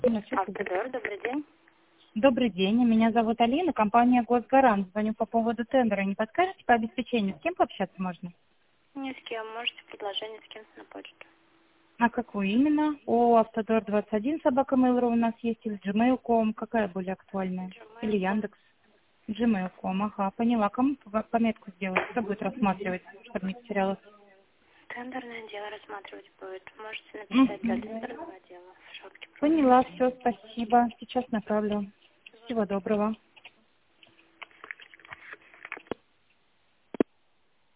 Автодор, добрый день. Добрый день, меня зовут Алина, компания «Госгарант». Звоню по поводу тендера. Не подскажете по обеспечению, с кем пообщаться можно? Ни с кем, можете предложение скинуть на почту. А какую именно? О, Автодор 21 собака Mail.ru у нас есть, или Gmail.com, какая более актуальная? Или Gmail.com. Яндекс? Gmail.com, ага, поняла. Кому пометку сделать? Кто будет рассматривать, чтобы не потерялась? Тендерное дело рассматривать будет. Можете написать для Мгм. тендерного дела в шапке Поняла, профиля. все, спасибо. Сейчас направлю. Всего доброго.